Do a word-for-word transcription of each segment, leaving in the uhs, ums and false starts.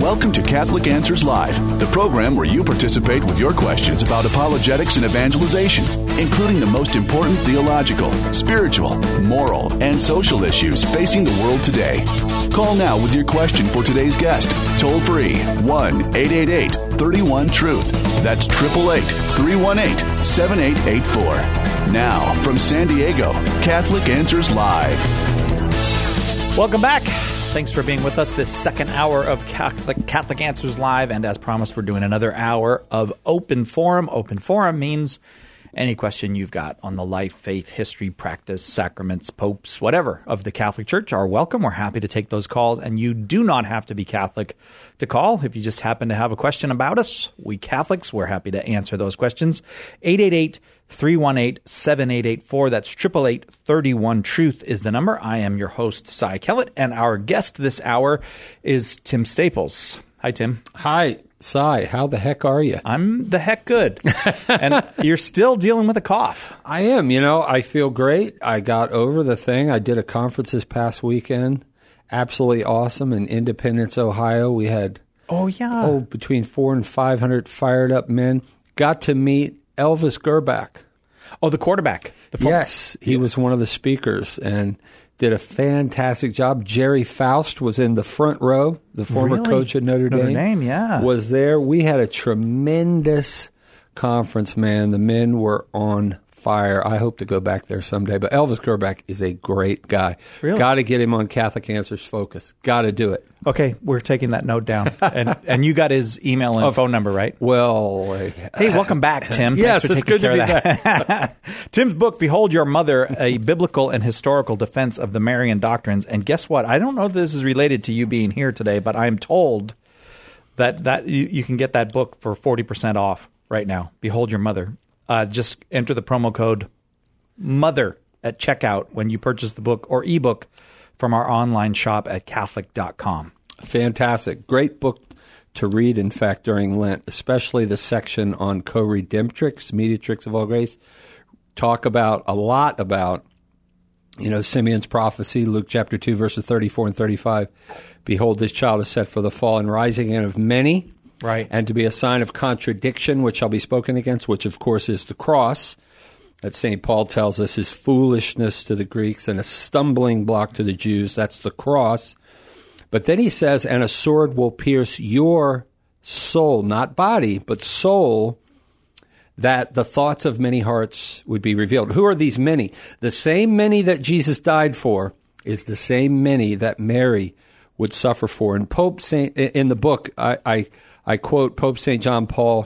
Welcome to Catholic Answers Live, the program where you participate with your questions about apologetics and evangelization, including the most important theological, spiritual, moral, and social issues facing the world today. Call now with your question for today's guest. Toll free, one eight eight eight, three one, truth. That's eight eight eight, three one eight, seven eight eight four. Now, from San Diego, Catholic Answers Live. Welcome back. Thanks for being with us this second hour of Catholic, Catholic Answers Live. And as promised, we're doing another hour of Open Forum. Open Forum means any question you've got on the life, faith, history, practice, sacraments, popes, whatever of the Catholic Church are welcome. We're happy to take those calls. And you do not have to be Catholic to call. If you just happen to have a question about us, we Catholics, we're happy to answer those questions. eight eight eight, three one eight, seven eight eight four. That's eight eight eight, three one, truth is the number. I am your host, Cy Kellett, and our guest this hour is Tim Staples. Hi, Tim. Hi, Cy. How the heck are you? I'm the heck good. And you're still dealing with a cough. I am. You know, I feel great. I got over the thing. I did a conference this past weekend. Absolutely awesome in Independence, Ohio. We had oh yeah oh between four and five hundred fired up men. Got to meet Elvis Grbac. Oh, the quarterback. The form- yes, he was one of the speakers and did a fantastic job. Jerry Faust was in the front row. The former really? coach at Notre Dame. Notre Dame, yeah. Was there. We had a tremendous conference, man. The men were on fire. I hope to go back there someday. But Elvis Grbac is a great guy. Really? Got to get him on Catholic Answers Focus. Got to do it. Okay, we're taking that note down. And and you got his email and oh, phone number, right? Well, uh, hey, welcome back, Tim. Yes, Thanks for it's taking good care to be of that. Back. Tim's book, Behold Your Mother, A Biblical and Historical Defense of the Marian Doctrines. And guess what? I don't know if this is related to you being here today, but I'm told that, that you, you can get that book for forty percent off right now. Behold Your Mother. Uh, just enter the promo code MOTHER at checkout when you purchase the book or ebook from our online shop at Catholic dot com. Fantastic. Great book to read, in fact, during Lent, especially the section on co-redemptrix, mediatrix of all grace. Talk about a lot about, you know, Simeon's prophecy, Luke chapter two, verses thirty-four and thirty-five. Behold, this child is set for the fall and rising again of many, right, and to be a sign of contradiction, which shall be spoken against, which, of course, is the cross. That Saint Paul tells us is foolishness to the Greeks and a stumbling block to the Jews. That's the cross. But then he says, and a sword will pierce your soul, not body, but soul, that the thoughts of many hearts would be revealed. Who are these many? The same many that Jesus died for is the same many that Mary would suffer for. And Pope Saint, in the book, I, I, I quote Pope Saint John Paul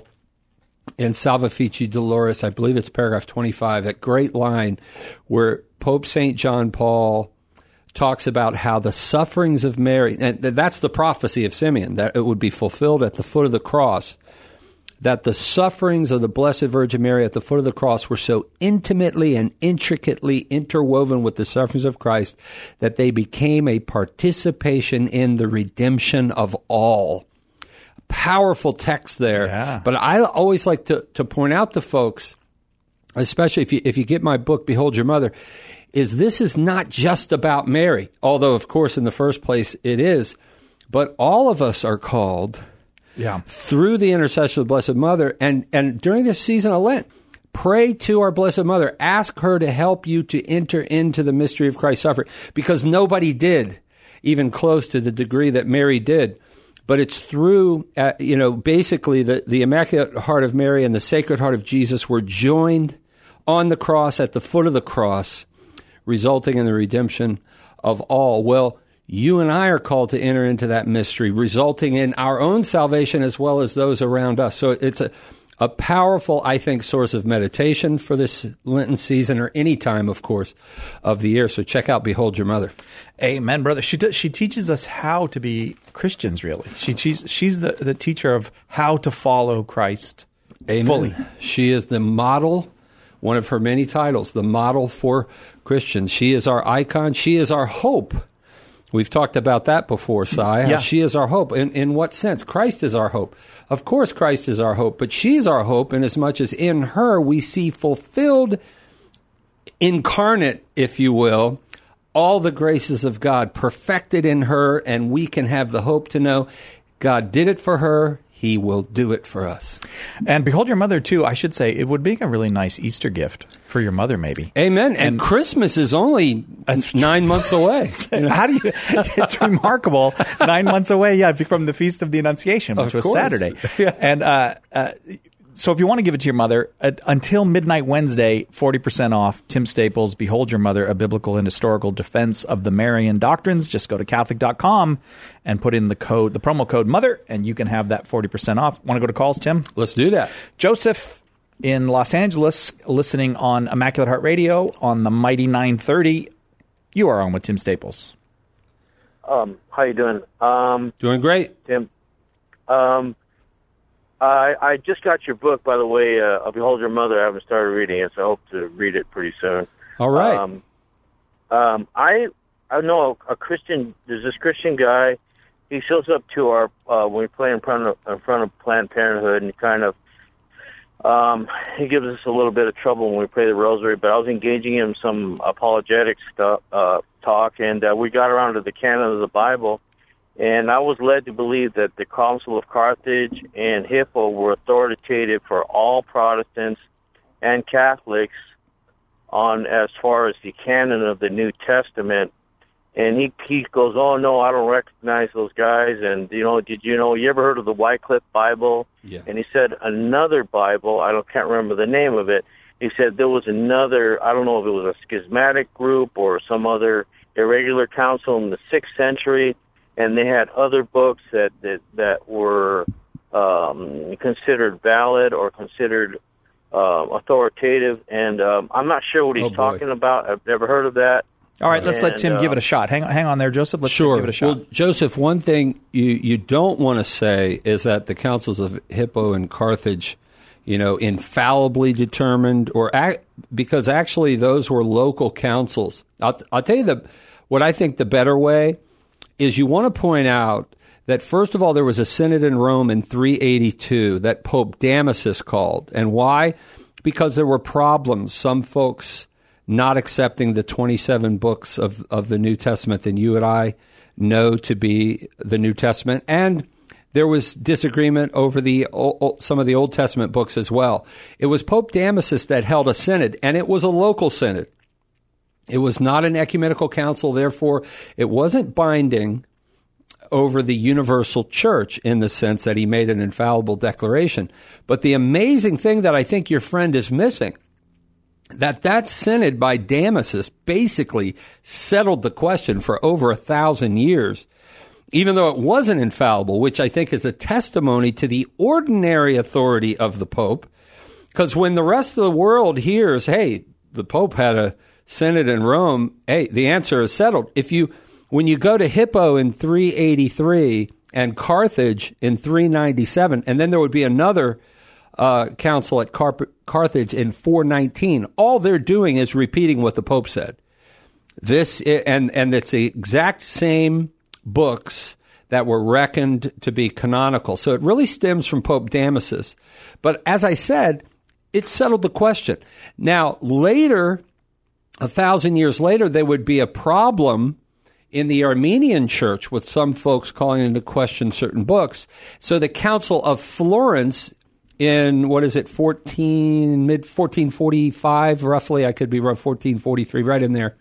in Salvifici Dolores, I believe it's paragraph twenty-five, that great line where Pope Saint John Paul talks about how the sufferings of Mary, and that's the prophecy of Simeon, that it would be fulfilled at the foot of the cross, that the sufferings of the Blessed Virgin Mary at the foot of the cross were so intimately and intricately interwoven with the sufferings of Christ that they became a participation in the redemption of all. Powerful text there. Yeah. But I always like to, to point out to folks, especially if you, if you get my book, Behold Your Mother, is this is not just about Mary, although, of course, in the first place it is, but all of us are called yeah. through the intercession of the Blessed Mother, and, and during this season of Lent, pray to our Blessed Mother. Ask her to help you to enter into the mystery of Christ's suffering, because nobody did, even close to the degree that Mary did. But it's through, uh, you know, basically the, the Immaculate Heart of Mary and the Sacred Heart of Jesus were joined on the cross, at the foot of the cross, resulting in the redemption of all. Well, you and I are called to enter into that mystery, resulting in our own salvation as well as those around us. So it's a, a powerful, I think, source of meditation for this Lenten season, or any time, of course, of the year. So check out Behold Your Mother. Amen, brother. She t- she teaches us how to be Christians, really. She te- She's the, the teacher of how to follow Christ Amen. fully. She is the model, one of her many titles, the model for Christians. She is our icon. She is our hope. We've talked about that before, Cy. Yeah. She is our hope. In, in what sense? Christ is our hope. Of course, Christ is our hope, but she's our hope in as much as in her we see fulfilled, incarnate, if you will, all the graces of God perfected in her, and we can have the hope to know God did it for her. He will do it for us. And Behold Your Mother, too, I should say, it would be a really nice Easter gift for your mother, maybe. Amen. And, and Christmas is only nine months away. You know? How do you? It's remarkable. Nine months away, yeah, from the Feast of the Annunciation, which of was course. Saturday. Yeah. And uh, uh, so if you want to give it to your mother, uh, until midnight Wednesday, forty percent off. Tim Staples, Behold Your Mother, a biblical and historical defense of the Marian doctrines. Just go to Catholic dot com and put in the code, the promo code MOTHER, and you can have that forty percent off. Want to go to calls, Tim? Let's do that. Joseph in Los Angeles, listening on Immaculate Heart Radio on the Mighty nine thirty. You are on with Tim Staples. Um, how you doing? Um, Doing great. Tim. Um, I, I just got your book, by the way, uh, Behold Your Mother. I haven't started reading it, so I hope to read it pretty soon. All right. Um, um, I I know a Christian. There's this Christian guy. He shows up to our uh, when we play in front of in front of Planned Parenthood, and he kind of um, he gives us a little bit of trouble when we pray the Rosary. But I was engaging him in some apologetic stuff uh, talk, and uh, we got around to the canon of the Bible. And I was led to believe that the Council of Carthage and Hippo were authoritative for all Protestants and Catholics on as far as the canon of the New Testament. And he he goes, oh, no, I don't recognize those guys. And, you know, did you know, you ever heard of the Wycliffe Bible? Yeah. And he said another Bible, I don't can't remember the name of it. He said there was another, I don't know if it was a schismatic group or some other irregular council in the sixth century. And they had other books that that, that were um, considered valid or considered uh, authoritative. And um, I'm not sure what he's oh, talking about. I've never heard of that. All right, let's and, let Tim uh, give it a shot. Hang, hang on there, Joseph. Let's sure. give it a shot. Well, Joseph, one thing you, you don't want to say is that the councils of Hippo and Carthage, you know, infallibly determined, or act, because actually those were local councils. I'll, I'll tell you the what I think the better way is you want to point out that, first of all, there was a synod in Rome in three eighty-two that Pope Damasus called. And why? Because there were problems. Some folks not accepting the twenty-seven books of, of the New Testament that you and I know to be the New Testament. And there was disagreement over the o- some of the Old Testament books as well. It was Pope Damasus that held a synod, and it was a local synod. It was not an ecumenical council, therefore it wasn't binding over the universal church in the sense that he made an infallible declaration. But the amazing thing that I think your friend is missing, that that synod by Damasus basically settled the question for over a thousand years, even though it wasn't infallible, which I think is a testimony to the ordinary authority of the Pope. Because when the rest of the world hears, hey, the Pope had a synod in Rome, hey, the answer is settled. If you, when you go to Hippo in three eighty-three and Carthage in three ninety-seven, and then there would be another uh, council at Car- Carthage in four nineteen, all they're doing is repeating what the Pope said. This and and it's the exact same books that were reckoned to be canonical. So it really stems from Pope Damasus. But as I said, it settled the question. Now, later, a thousand years later, there would be a problem in the Armenian church with some folks calling into question certain books. So the Council of Florence in, what is it, fourteen, mid fourteen forty-five, roughly, I could be wrong, fourteen forty-three, right in there.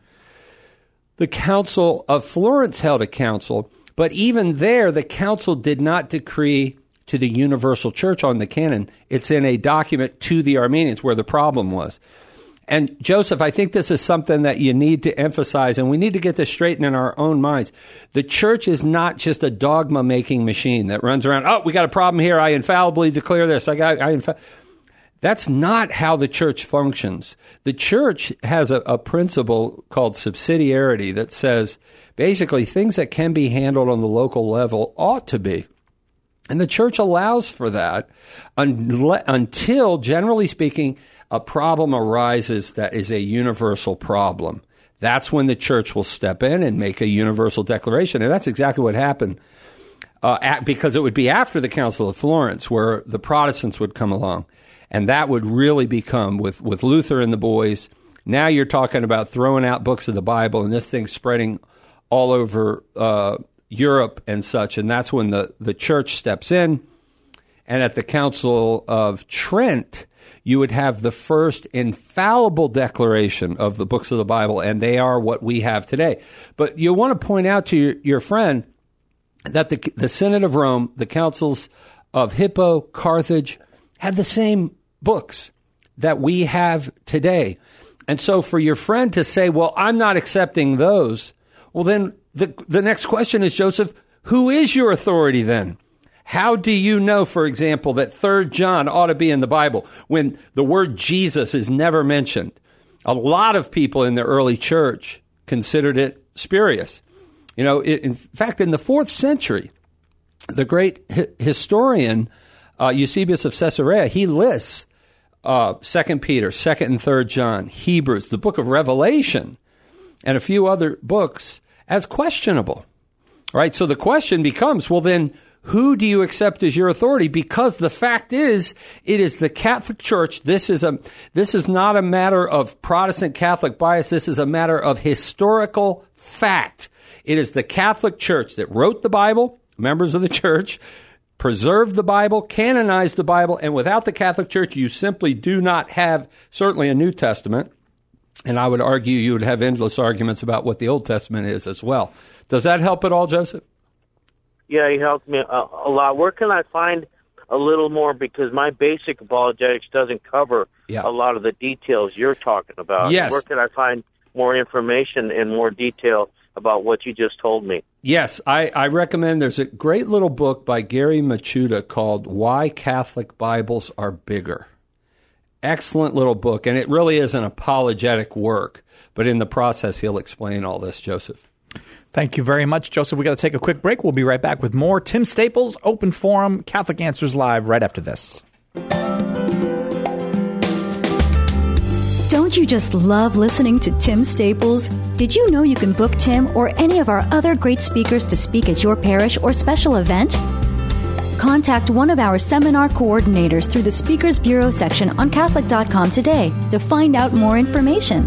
The Council of Florence held a council, but even there, the council did not decree to the universal church on the canon. It's in a document to the Armenians where the problem was. And Joseph, I think this is something that you need to emphasize, and we need to get this straightened in our own minds. The church is not just a dogma-making machine that runs around, oh, we got a problem here, I infallibly declare this. I got, I infa-. That's not how the church functions. The church has a, a principle called subsidiarity that says basically things that can be handled on the local level ought to be. And the church allows for that unle- until, generally speaking, a problem arises that is a universal problem. That's when the church will step in and make a universal declaration. And that's exactly what happened uh, at, because it would be after the Council of Florence where the Protestants would come along. And that would really become, with, with Luther and the boys, now you're talking about throwing out books of the Bible and this thing spreading all over uh, Europe and such, and that's when the, the church steps in. And at the Council of Trent, you would have the first infallible declaration of the books of the Bible, and they are what we have today. But you want to point out to your, your friend that the, the Synod of Rome, the councils of Hippo, Carthage, had the same books that we have today. And so for your friend to say, well, I'm not accepting those, well, then the, the next question is, Joseph, who is your authority then? How do you know, for example, that Third John ought to be in the Bible when the word Jesus is never mentioned? A lot of people in the early church considered it spurious. You know, it, in fact, in the fourth century, the great hi- historian uh, Eusebius of Caesarea, he lists uh, Second Peter, Second and Third John, Hebrews, the book of Revelation, and a few other books as questionable. Right? So the question becomes, well, then, who do you accept as your authority? Because the fact is, it is the Catholic Church. This is a this is not a matter of Protestant Catholic bias. This is a matter of historical fact. It is the Catholic Church that wrote the Bible, members of the church, preserved the Bible, canonized the Bible, and without the Catholic Church, you simply do not have, certainly, a New Testament. And I would argue you would have endless arguments about what the Old Testament is as well. Does that help at all, Joseph? Yeah, he helped me a, a lot. Where can I find a little more? Because my basic apologetics doesn't cover yeah. a lot of the details you're talking about. Yes. Where can I find more information and more detail about what you just told me? Yes, I, I recommend there's a great little book by Gary Machuda called Why Catholic Bibles Are Bigger. Excellent little book, and it really is an apologetic work. But in the process, he'll explain all this, Joseph. Thank you very much, Joseph. We've got to take a quick break. We'll be right back with more Tim Staples, Open Forum, Catholic Answers Live, right after this. Don't you just love listening to Tim Staples? Did you know you can book Tim or any of our other great speakers to speak at your parish or special event? Contact one of our seminar coordinators through the Speakers Bureau section on Catholic dot com today to find out more information.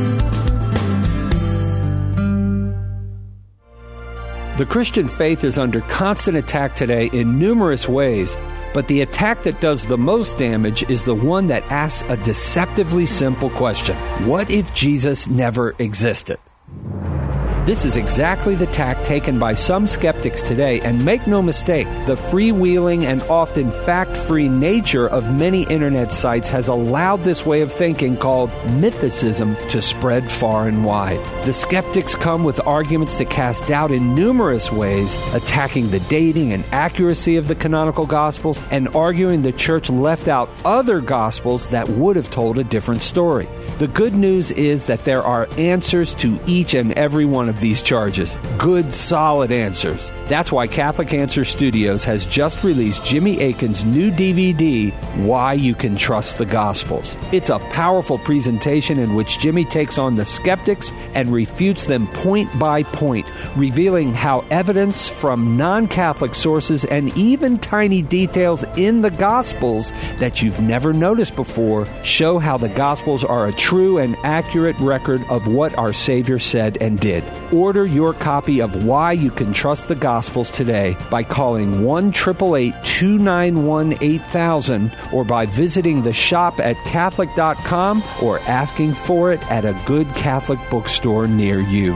The Christian faith is under constant attack today in numerous ways, but the attack that does the most damage is the one that asks a deceptively simple question. What if Jesus never existed? This is exactly the tack taken by some skeptics today, and make no mistake, the freewheeling and often fact-free nature of many internet sites has allowed this way of thinking called mythicism to spread far and wide. The skeptics come with arguments to cast doubt in numerous ways, attacking the dating and accuracy of the canonical Gospels and arguing the Church left out other Gospels that would have told a different story. The good news is that there are answers to each and every one of these charges. Good, solid answers. That's why Catholic Answers Studios has just released Jimmy Akin's new D V D, Why You Can Trust the Gospels. It's a powerful presentation in which Jimmy takes on the skeptics and refutes them point by point, revealing how evidence from non-Catholic sources and even tiny details in the Gospels that you've never noticed before show how the Gospels are a true and accurate record of what our Savior said and did. Order your copy of Why You Can Trust the Gospels today by calling one eight eight eight, two nine one, eight thousand or by visiting the shop at Catholic dot com or asking for it at a good Catholic bookstore near you.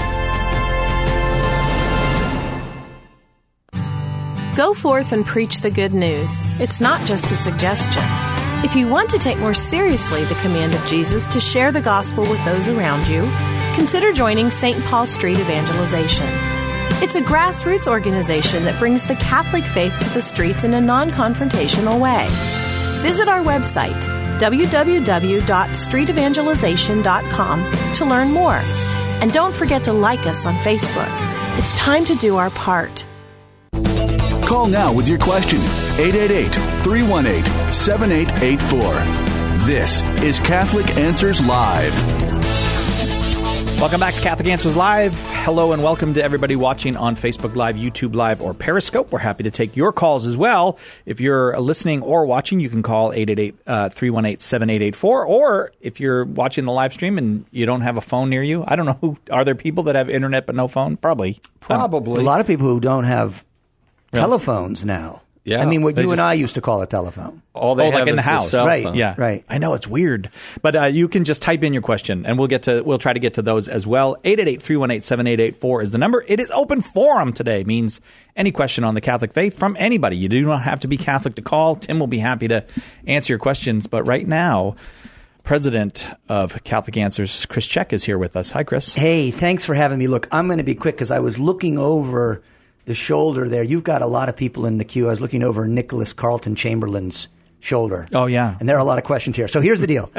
Go forth and preach the good news. It's not just a suggestion. If you want to take more seriously the command of Jesus to share the gospel with those around you, consider joining Saint Paul Street Evangelization. It's a grassroots organization that brings the Catholic faith to the streets in a non-confrontational way. Visit our website, w w w dot street evangelization dot com, to learn more. And don't forget to like us on Facebook. It's time to do our part. Call now with your question, eight eight eight, three one eight, seven eight eight four. This is Catholic Answers Live. Welcome back to Catholic Answers Live. Hello and welcome to everybody watching on Facebook Live, YouTube Live, or Periscope. We're happy to take your calls as well. If you're listening or watching, you can call eight eight eight, three one eight, seven eight eight four. Or if you're watching the live stream and you don't have a phone near you, I don't know, who are there people that have internet but no phone? Probably. Probably. A lot of people who don't have really? telephones now. Yeah, I mean, what you just, and I used to call a telephone. All they oh, have like in the is house, cell right? phone. Yeah, right. I know it's weird, but uh, you can just type in your question, and we'll get to. We'll try to get to those as well. eight eight eight, three one eight, seven eight eight four is the number. It is open forum today. Means any question on the Catholic faith from anybody. You do not have to be Catholic to call. Tim will be happy to answer your questions. But right now, President of Catholic Answers, Chris Check, is here with us. Hi, Chris. Hey, thanks for having me. Look, I'm going to be quick because I was looking over the shoulder there. You've got a lot of people in the queue. I was looking over Nicholas Carlton Chamberlain's shoulder. Oh, yeah. And there are a lot of questions here. So here's the deal.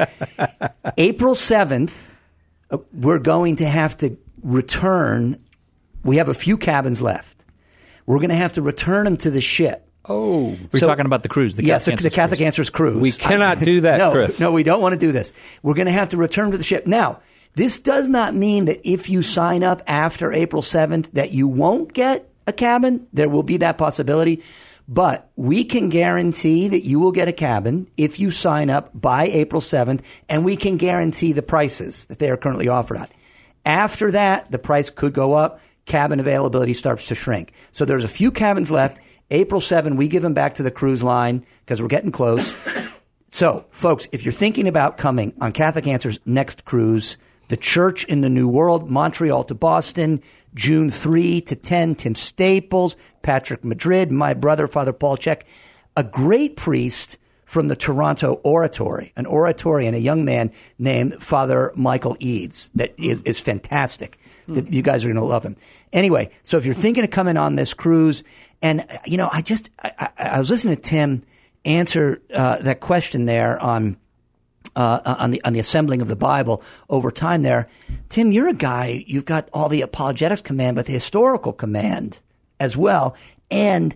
April seventh, uh, we're going to have to return. We have a few cabins left. We're going to have to return them to the ship. Oh. We're So- talking about the cruise. The yes, Catholic the, the Answers Catholic cruise. Answers cruise. We cannot do that, no, Chris. No, we don't want to do this. We're going to have to return to the ship. Now, this does not mean that if you sign up after April seventh that you won't get a cabin. There will be that possibility. But we can guarantee that you will get a cabin if you sign up by April seventh, and we can guarantee the prices that they are currently offered at. After that, the price could go up. Cabin availability starts to shrink. So there's a few cabins left. April seventh, we give them back to the cruise line because we're getting close. So, folks, if you're thinking about coming on Catholic Answers' next cruise, the Church in the New World, Montreal to Boston, June third to tenth, Tim Staples, Patrick Madrid, my brother, Father Paul Check, a great priest from the Toronto Oratory, an oratory, and a young man named Father Michael Eads that is, is fantastic. That you guys are going to love him. Anyway, so if you're thinking of coming on this cruise, and, you know, I just, I, I, I was listening to Tim answer uh, that question there on Uh, on the on the assembling of the Bible over time there. Tim, you're a guy, you've got all the apologetics command, but the historical command as well. And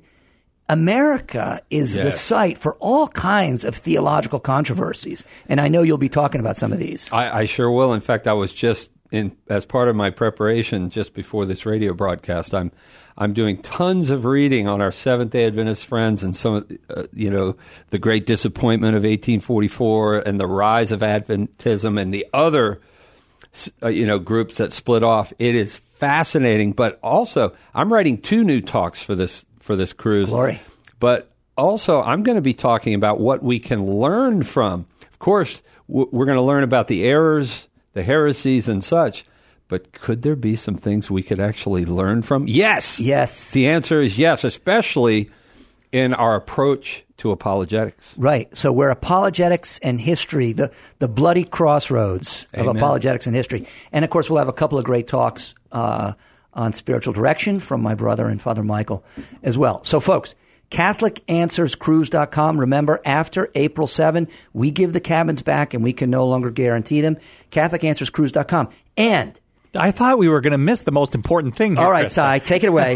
America is Yes. the site for all kinds of theological controversies. And I know you'll be talking about some of these. I, I sure will. In fact, I was just in as part of my preparation just before this radio broadcast. I'm I'm doing tons of reading on our Seventh-day Adventist friends and some of the, uh, you know the Great Disappointment of eighteen forty-four and the rise of Adventism and the other uh, you know groups that split off. It is fascinating, but also I'm writing two new talks for this for this cruise. Glory. But also, I'm going to be talking about what we can learn from. Of course, w- we're going to learn about the errors, the heresies, and such. But could there be some things we could actually learn from? Yes. Yes. The answer is yes, especially in our approach to apologetics. Right. So we're apologetics and history, the, the bloody crossroads of Amen. apologetics and history. And, of course, we'll have a couple of great talks uh, on spiritual direction from my brother and Father Michael as well. So, folks, Catholic Answers Cruise dot com. Remember, after April seventh, we give the cabins back and we can no longer guarantee them. Catholic Answers Cruise dot com. And I thought we were going to miss the most important thing here. all right, Chris. Cy, take it away.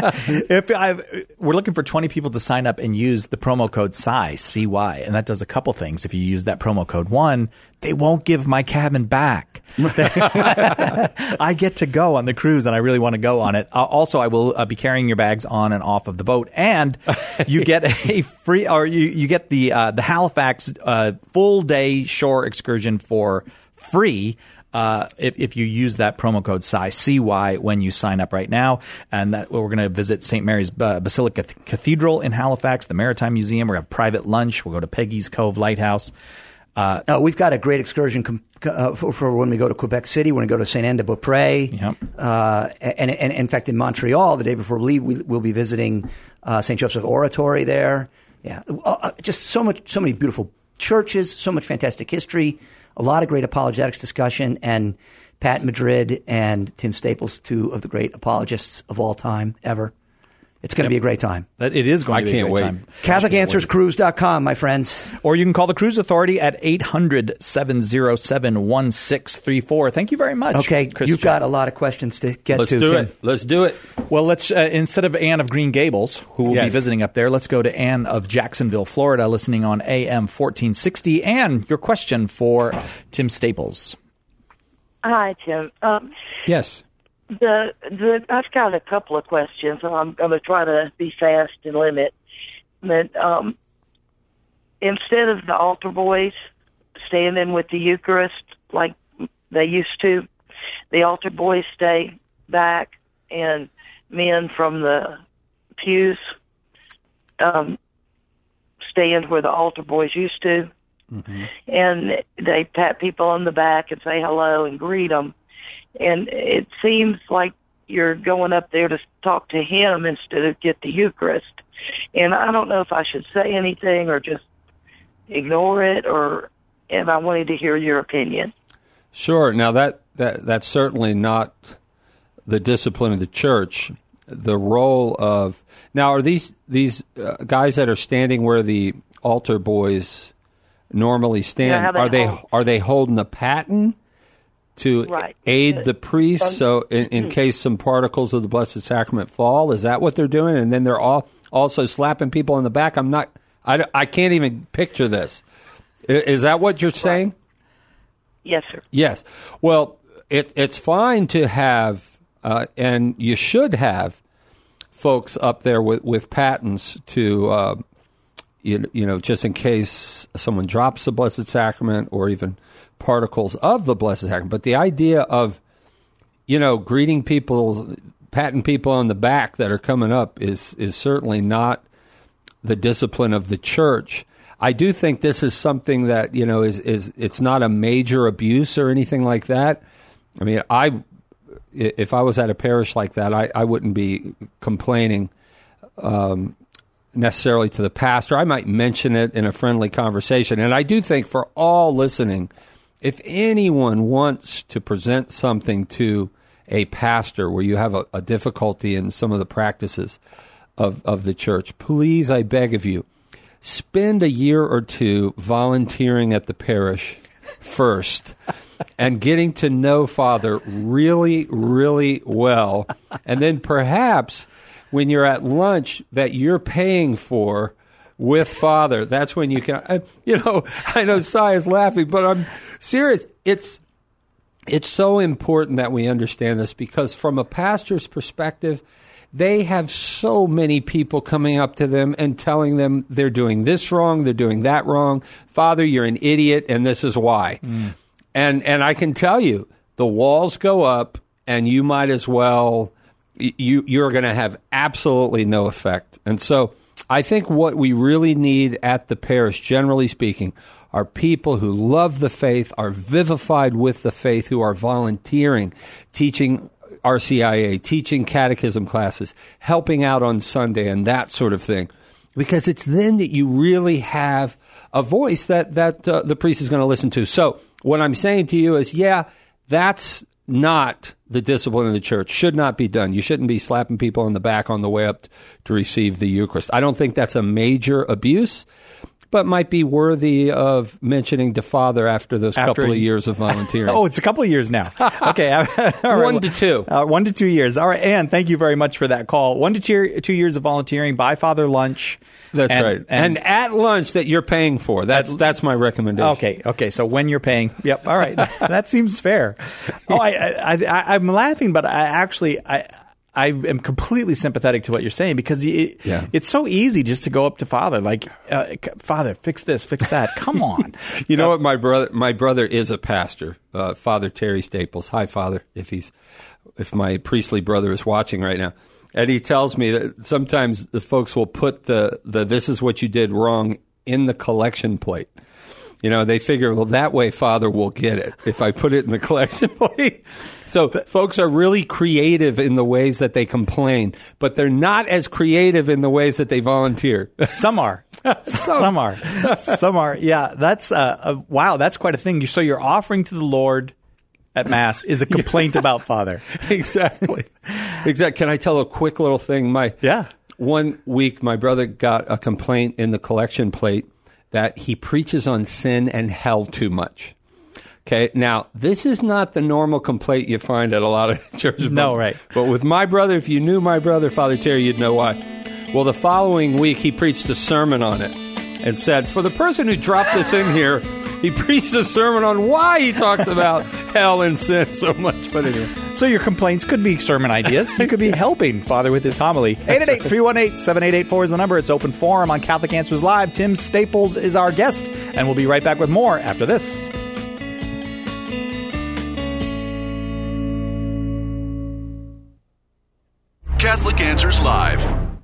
if I've, we're looking for twenty people to sign up and use the promo code C Y, C Y, and that does a couple things. If you use that promo code, one, they won't give my cabin back. I get to go on the cruise, and I really want to go on it. Uh, also, I will uh, be carrying your bags on and off of the boat, and you get a free, or you, you get the uh, the Halifax uh, full day shore excursion for free. Uh, if, if you use that promo code C Y, C Y, when you sign up right now. And that we're going to visit Saint Mary's uh, Basilica Cathedral in Halifax, the Maritime Museum. We're going to have private lunch. We'll go to Peggy's Cove Lighthouse. Uh, uh, we've got a great excursion com- uh, for, for when we go to Quebec City. We're going to go to Saint Anne de Beaupré. Yep. Uh, and, and, and in fact, in Montreal, the day before we leave, we, we'll be visiting uh, Saint Joseph Oratory there. Yeah, uh, just so much, so many beautiful churches, so much fantastic history. A lot of great apologetics discussion, and Pat Madrid and Tim Staples, two of the great apologists of all time ever. It's going to Yep. be a great time. That it is going I to be can't a great wait. time. Catholic Answers Cruise dot com, my friends. Or you can call the Cruise Authority at eight hundred, seven oh seven, one six three four. Thank you very much. Okay, Chris you've Jack. got a lot of questions to get Let's to. do Tim. it. Let's do it. Well, let's uh, instead of Anne of Green Gables, who will be Yes. visiting up there, let's go to Anne of Jacksonville, Florida, listening on A M fourteen sixty. Anne, your question for Tim Staples. Hi, Tim. Um, Yes. the the I've got a couple of questions. I'm going to try to be fast and limit. But um, instead of the altar boys standing with the Eucharist like they used to, the altar boys stay back, and men from the pews um, stand where the altar boys used to. Mm-hmm. And they pat people on the back and say hello and greet them. And it seems like you're going up there to talk to him instead of get the Eucharist. And I don't know if I should say anything or just ignore it, or, and I wanted to hear your opinion. Sure. Now, that, that that's certainly not the discipline of the church. The role of... Now, are these, these uh, guys that are standing where the altar boys normally stand, Yeah, they are they hold. are they holding a paten to Right. aid the priest, Um, so in, in case some particles of the Blessed Sacrament fall? Is that what they're doing? And then they're all also slapping people in the back? I'm not. I, I can't even picture this. I- Is that what you're saying? Yes, sir. Yes. Well, it, it's fine to have, uh, and you should have, folks up there with, with patents to, uh, you, you know, just in case someone drops the Blessed Sacrament or even particles of the Blessed Sacrament. But the idea of, you know, greeting people, patting people on the back that are coming up is is certainly not the discipline of the church. I do think this is something that, you know, is, is it's not a major abuse or anything like that. I mean, I if I was at a parish like that, I, I wouldn't be complaining um, necessarily to the pastor. I might mention it in a friendly conversation. And I do think for all listening, if anyone wants to present something to a pastor where you have a, a difficulty in some of the practices of, of the church, please, I beg of you, spend a year or two volunteering at the parish first and getting to know Father really, really well. And then perhaps when you're at lunch that you're paying for with Father, that's when you can, I, you know, I know Cy is laughing, but I'm serious. It's, it's so important that we understand this, because from a pastor's perspective, they have so many people coming up to them and telling them they're doing this wrong, they're doing that wrong. Father, you're an idiot, and this is why. Mm. And and I can tell you, the walls go up, and you might as well, you, you're going to have absolutely no effect. And so I think what we really need at the parish, generally speaking, are people who love the faith, are vivified with the faith, who are volunteering, teaching R C I A, teaching catechism classes, helping out on Sunday, and that sort of thing. Because it's then that you really have a voice that, that uh, the priest is going to listen to. So what I'm saying to you is, yeah, that's not the discipline of the church. Should not be done. You shouldn't be slapping people on the back on the way up to receive the Eucharist. I don't think that's a major abuse, but might be worthy of mentioning to Father after those after couple of years of volunteering. Oh, it's a couple of years now. Okay. All right. One to two. Uh, one to two years. All right, Ann, thank you very much for that call. One to two, two years of volunteering by Father Lunch. That's and, right. And, and at lunch that you're paying for. That's that's my recommendation. Okay. Okay. So when you're paying. Yep. All right. That seems fair. Oh, I, I, I, I'm laughing, but I actually... I. I am completely sympathetic to what you're saying, because it, yeah. it's so easy just to go up to Father, like, uh, Father, fix this, fix that. Come on. You know what? My brother, my brother is a pastor, uh, Father Terry Staples. Hi, Father, if he's, if my priestly brother is watching right now. And he tells me that sometimes the folks will put the, the this is what you did wrong in the collection plate. You know, they figure, well, that way Father will get it if I put it in the collection plate. So folks are really creative in the ways that they complain, but they're not as creative in the ways that they volunteer. Some are. Some are. Some are. Yeah, that's uh, uh, wow. That's quite a thing. So your offering to the Lord at Mass is a complaint yeah. about Father. Exactly. Exactly. Can I tell a quick little thing? My yeah. One week, my brother got a complaint in the collection plate that he preaches on sin and hell too much. Okay, now, this is not the normal complaint you find at a lot of churches. No, right. But with my brother, if you knew my brother, Father Terry, you'd know why. Well, the following week, he preached a sermon on it and said, for the person who dropped this in here, he preached a sermon on why he talks about hell and sin so much. But anyway. So your complaints could be sermon ideas. You could be helping Father with his homily. eight eight eight, three one eight, seven eight eight four is the number. It's Open Forum on Catholic Answers Live. Tim Staples is our guest, and we'll be right back with more after this. Catholic Answers Live.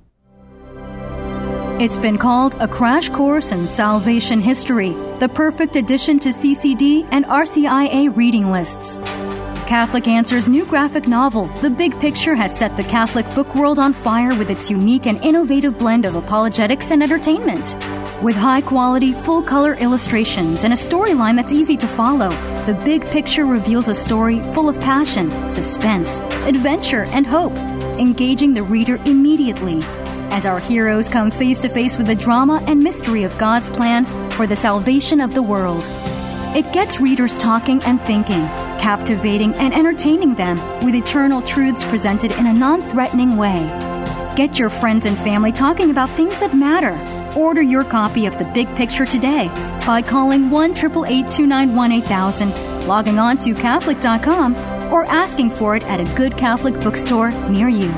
It's been called a crash course in salvation history, the perfect addition to C C D and R C I A reading lists. Catholic Answers' new graphic novel, The Big Picture, has set the Catholic book world on fire with its unique and innovative blend of apologetics and entertainment. With high-quality, full-color illustrations and a storyline that's easy to follow, The Big Picture reveals a story full of passion, suspense, adventure, and hope, engaging the reader immediately as our heroes come face-to-face with the drama and mystery of God's plan for the salvation of the world. It gets readers talking and thinking, captivating and entertaining them with eternal truths presented in a non-threatening way. Get your friends and family talking about things that matter. Order your copy of The Big Picture today by calling one eight eight eight, two nine one, eight thousand, logging on to Catholic dot com, or asking for it at a good Catholic bookstore near you.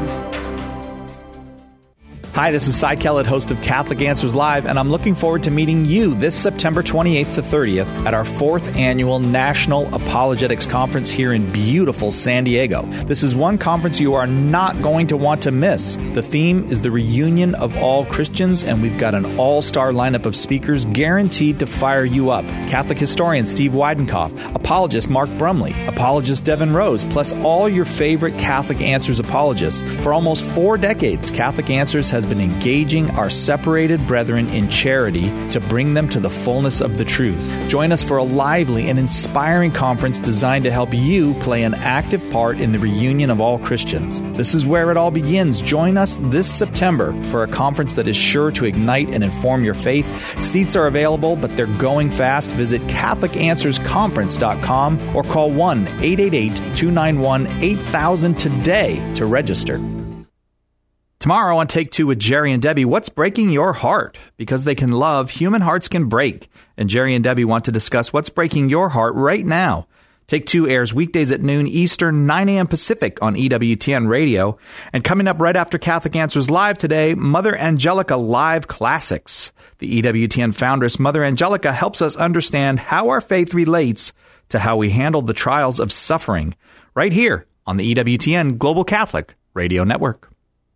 Hi, this is Cy Kellett, host of Catholic Answers Live, and I'm looking forward to meeting you this September twenty-eighth to thirtieth at our fourth annual National Apologetics Conference here in beautiful San Diego. This is one conference you are not going to want to miss. The theme is the reunion of all Christians, and we've got an all-star lineup of speakers guaranteed to fire you up. Catholic historian Steve Weidenkopf, apologist Mark Brumley, apologist Devin Rose, plus all your favorite Catholic Answers apologists. For almost four decades, Catholic Answers has been engaging our separated brethren in charity to bring them to the fullness of the truth. Join us for a lively and inspiring conference designed to help you play an active part in the reunion of all Christians. This is where it all begins. Join us this September for a conference that is sure to ignite and inform your faith. Seats are available, but they're going fast. Visit Catholic Answers Conference dot com or call one eight eight eight, two nine one, eight thousand today to register. Tomorrow on Take Two with Jerry and Debbie, what's breaking your heart? Because they can love, human hearts can break. And Jerry and Debbie want to discuss what's breaking your heart right now. Take Two airs weekdays at noon Eastern, nine a.m. Pacific on E W T N Radio. And coming up right after Catholic Answers Live today, Mother Angelica Live Classics. The E W T N foundress, Mother Angelica, helps us understand how our faith relates to how we handle the trials of suffering. Right here on the E W T N Global Catholic Radio Network.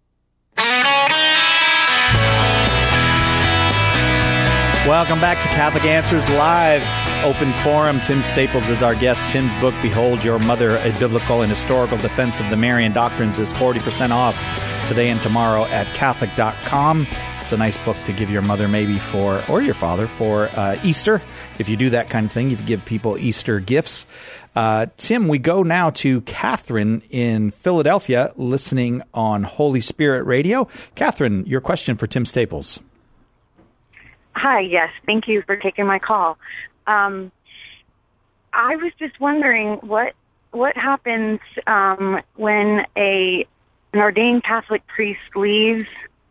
Welcome back to Catholic Answers Live, Open Forum. Tim Staples is our guest. Tim's book, Behold Your Mother, A Biblical and Historical Defense of the Marian Doctrines, is forty percent off today and tomorrow at Catholic dot com. It's a nice book to give your mother maybe for, or your father, for uh, Easter. If you do that kind of thing, you give people Easter gifts. Uh, Tim, we go now to Catherine in Philadelphia, listening on Holy Spirit Radio. Catherine, your question for Tim Staples. Hi, yes. Thank you for taking my call. Um, I was just wondering what what happens um, when a an ordained Catholic priest leaves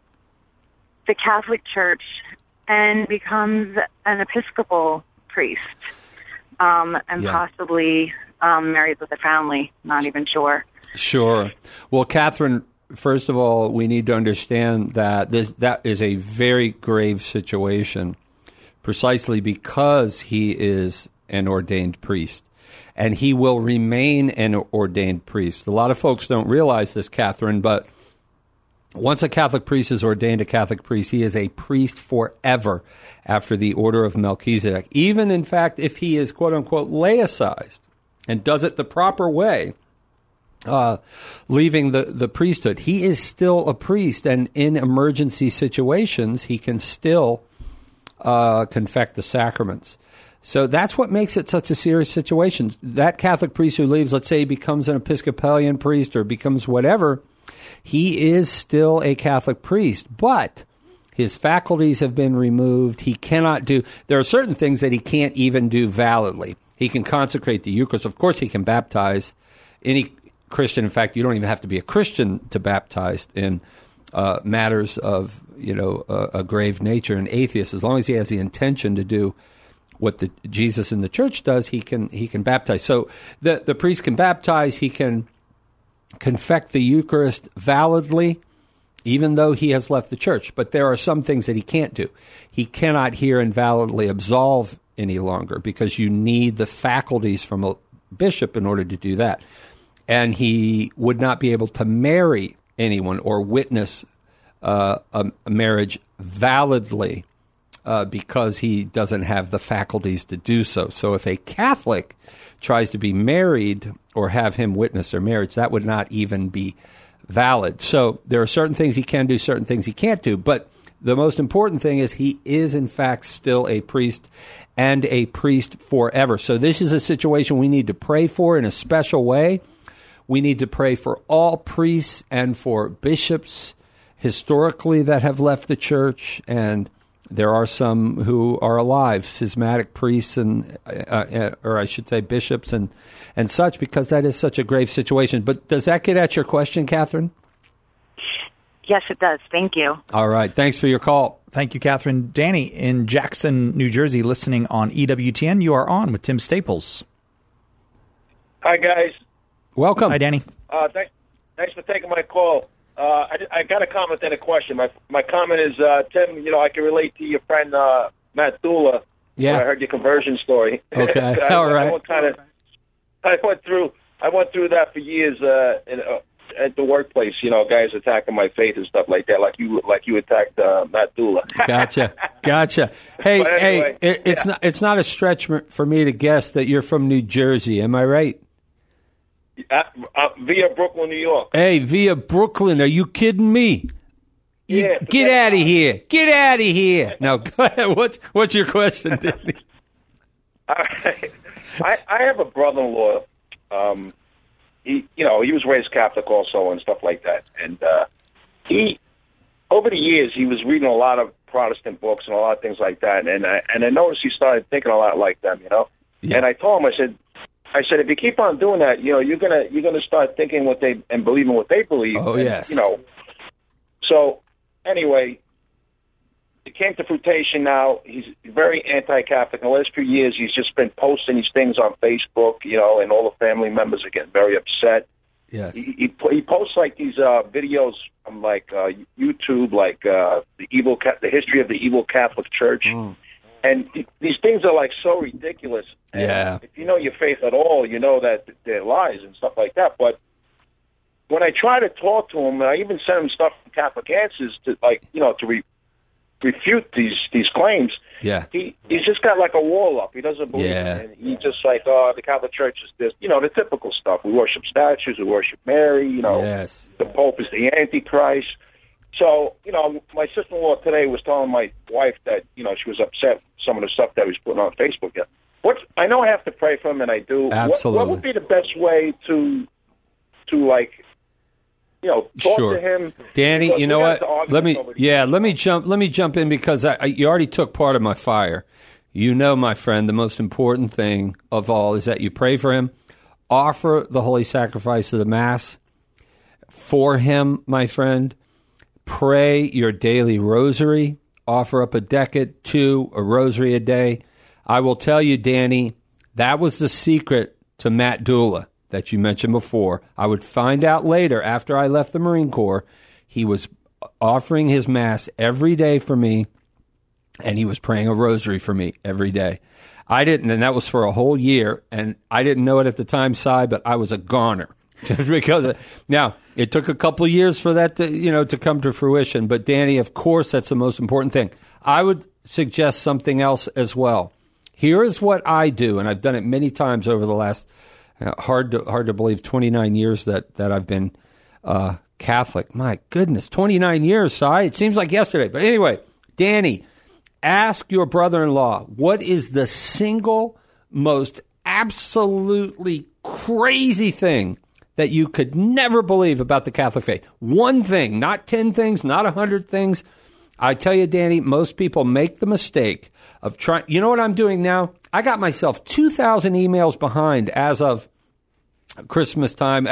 the Catholic Church and becomes an Episcopal priest, um, and yeah. possibly um, married with a family. Not even sure. Sure. Well, Catherine, first of all, we need to understand that this, that is a very grave situation, precisely because he is an ordained priest, and he will remain an ordained priest. A lot of folks don't realize this, Catherine, but once a Catholic priest is ordained a Catholic priest, he is a priest forever after the order of Melchizedek. Even, in fact, if he is, quote-unquote, laicized and does it the proper way, Uh, leaving the, the priesthood, he is still a priest, and in emergency situations, he can still uh, confect the sacraments. So that's what makes it such a serious situation. That Catholic priest who leaves, let's say he becomes an Episcopalian priest or becomes whatever, he is still a Catholic priest, but his faculties have been removed. He cannot do, there are certain things that he can't even do validly. He can consecrate the Eucharist. Of course, he can baptize any Christian. In fact, you don't even have to be a Christian to baptize in uh, matters of, you know, a, a grave nature. An atheist, as long as he has the intention to do what the Jesus in the church does, he can he can baptize. So the the priest can baptize. He can confect the Eucharist validly, even though he has left the church. But there are some things that he can't do. He cannot hear and validly absolve any longer because you need the faculties from a bishop in order to do that. And he would not be able to marry anyone or witness uh, a, a marriage validly uh, because he doesn't have the faculties to do so. So if a Catholic tries to be married or have him witness their marriage, that would not even be valid. So there are certain things he can do, certain things he can't do. But the most important thing is he is, in fact, still a priest and a priest forever. So this is a situation we need to pray for in a special way. We need to pray for all priests and for bishops historically that have left the church, and there are some who are alive, schismatic priests and, uh, or I should say bishops and, and such, because that is such a grave situation. But does that get at your question, Catherine? Yes, it does. Thank you. All right. Thanks for your call. Thank you, Catherine. Danny in Jackson, New Jersey, listening on E W T N. You are on with Tim Staples. Hi, guys. Welcome. Hi, Danny. Uh, th- thanks for taking my call. Uh, I, I got a comment and a question. My my comment is, uh, Tim, you know, I can relate to your friend uh, Matt Dula. Yeah. I heard your conversion story. Okay. I, All right. I went, kind of, I went through. I went through that for years uh, in, uh, at the workplace. You know, guys attacking my faith and stuff like that, like you like you attacked uh, Matt Dula. Gotcha. Gotcha. Hey, anyway, hey, it, it's yeah. not it's not a stretch for me to guess that you're from New Jersey. Am I right? Uh, uh, via Brooklyn, New York. Hey, via Brooklyn. Are you kidding me? You, Yeah. get out of here. Get out of here. No, go ahead. What's, what's your question, Danny? All right. I, I have a brother-in-law. Um, he, you know, he was raised Catholic also and stuff like that. And uh, he, over the years, he was reading a lot of Protestant books and a lot of things like that. And I, and I noticed he started thinking a lot like them, you know. Yeah. And I told him, I said, I said, if you keep on doing that, you know, you're gonna you're gonna start thinking what they and believing what they believe. Oh, and, yes. You know. So anyway, it came to fruition. Now he's very anti-Catholic. In the last few years, he's just been posting these things on Facebook, you know, and all the family members are getting very upset. Yes. He he, he posts like these uh, videos on like uh, YouTube, like uh, the evil, the history of the evil Catholic Church. Mm. And these things are like so ridiculous. And Yeah. if you know your faith at all, you know that they're lies and stuff like that. But when I try to talk to him, and I even send him stuff from Catholic Answers to, like, you know, to re- refute these these claims. Yeah. He he's just got like a wall up. He doesn't believe Yeah. it. And he's just like, oh, the Catholic Church is this, you know, the typical stuff. We worship statues. We worship Mary. You know, Yes. the Pope is the Antichrist. So, you know, my sister-in-law today was telling my wife that, you know, she was upset with some of the stuff that he was putting on Facebook. Yeah. What's, I know I have to pray for him, and I do. Absolutely. What, what would be the best way to, to like, you know, talk Sure. to him? Danny, Because you we know got what? into arguments Let me, over the yeah, years. let me jump. Let me jump in because I, I, you already took part of my fire. You know, my friend, the most important thing of all is that you pray for him, offer the holy sacrifice of the Mass for him, my friend. Pray your daily rosary. Offer up a decade, two, a rosary a day. I will tell you, Danny, that was the secret to Matt Dula that you mentioned before. I would find out later, after I left the Marine Corps, he was offering his Mass every day for me, and he was praying a rosary for me every day. I didn't, and that was for a whole year, and I didn't know it at the time, Si, but I was a goner. Just because of, now, it took a couple of years for that to, you know, to come to fruition. But, Danny, of course, that's the most important thing. I would suggest something else as well. Here is what I do, and I've done it many times over the last, uh, hard to hard to believe, twenty-nine years that, that I've been uh, Catholic. My goodness, twenty-nine years, Si. It seems like yesterday. But anyway, Danny, ask your brother-in-law, what is the single most absolutely crazy thing that you could never believe about the Catholic faith? One thing, not ten things, not a hundred things. I tell you, Danny, most people make the mistake of trying. You know what I'm doing now? I got myself two thousand emails behind as of Christmas time,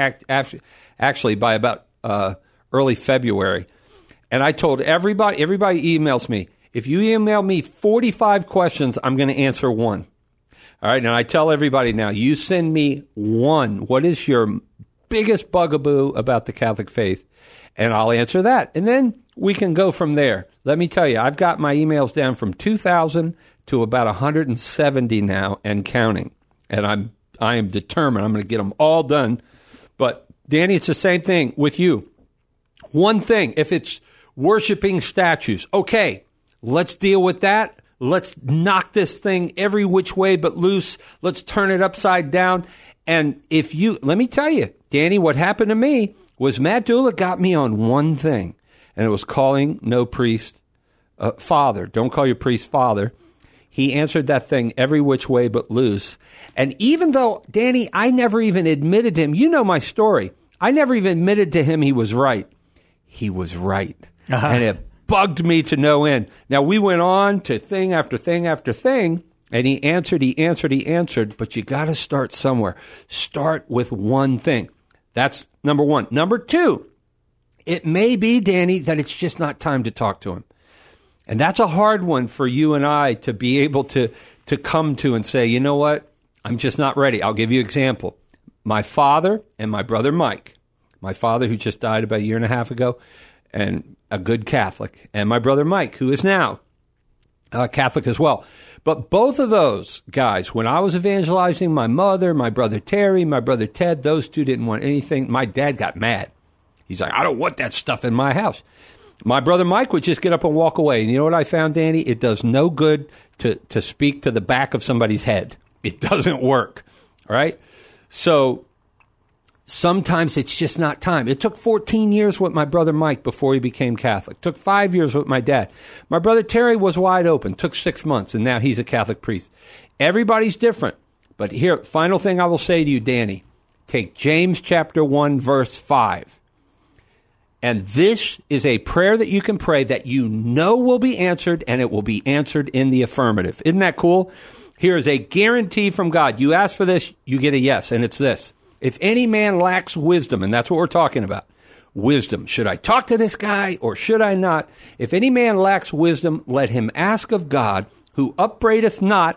actually by about uh, early February. And I told everybody, everybody emails me, If you email me forty-five questions, I'm going to answer one. All right, now I tell everybody now, you send me one. What is your biggest bugaboo about the Catholic faith? And I'll answer that. And then we can go from there. Let me tell you, I've got my emails down from two thousand to about one hundred seventy now and counting. And I'm I am determined I'm going to get them all done. But, Danny, it's the same thing with you. One thing, if it's worshiping statues, okay, let's deal with that. Let's knock this thing every which way but loose. Let's turn it upside down. And if you, let me tell you, Danny, what happened to me was Matt Dula got me on one thing, and it was calling no priest uh, father. Don't call your priest father. He answered that thing every which way but loose. And even though, Danny, I never even admitted to him, you know my story, I never even admitted to him he was right. He was right. Uh-huh. And it bugged me to no end. Now, we went on to thing after thing after thing, and he answered, he answered, he answered, but you got to start somewhere. Start with one thing. That's number one. Number two, it may be, Danny, that it's just not time to talk to him. And that's a hard one for you and I to be able to, to come to and say, you know what, I'm just not ready. I'll give you an example. My father and my brother Mike, my father who just died about a year and a half ago, and a good Catholic, and my brother Mike, who is now uh, Catholic as well. But both of those guys, when I was evangelizing my mother, my brother Terry, my brother Ted, those two didn't want anything. My dad got mad. He's like, I don't want that stuff in my house. My brother Mike would just get up and walk away. And you know what I found, Danny? It does no good to, to speak to the back of somebody's head. It doesn't work. All right? So sometimes it's just not time. It took fourteen years with my brother Mike before he became Catholic. It took five years with my dad. My brother Terry was wide open. It took six months, and now he's a Catholic priest. Everybody's different. But here, final thing I will say to you, Danny, take James chapter one, verse five. And this is a prayer that you can pray that you know will be answered, and it will be answered in the affirmative. Isn't that cool? Here is a guarantee from God. You ask for this, you get a yes, and it's this. If any man lacks wisdom, and that's what we're talking about, wisdom. Should I talk to this guy or should I not? If any man lacks wisdom, let him ask of God, who upbraideth not.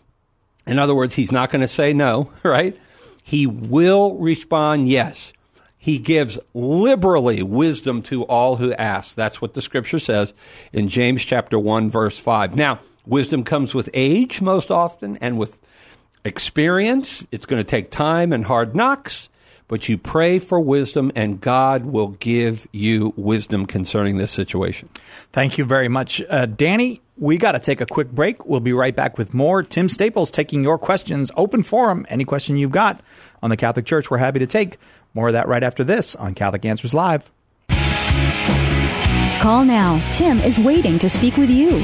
In other words, he's not going to say no, right? He will respond yes. He gives liberally wisdom to all who ask. That's what the scripture says in James chapter one, verse five. Now, wisdom comes with age most often and with experience. It's going to take time and hard knocks, but you pray for wisdom and God will give you wisdom concerning this situation. Thank you very much, uh, Danny. We got to take a quick break. We'll be right back with more. Tim Staples taking your questions, open forum. Any question you've got on the Catholic Church, we're happy to take. More of that right after this on Catholic Answers Live. Call now. Tim is waiting to speak with you.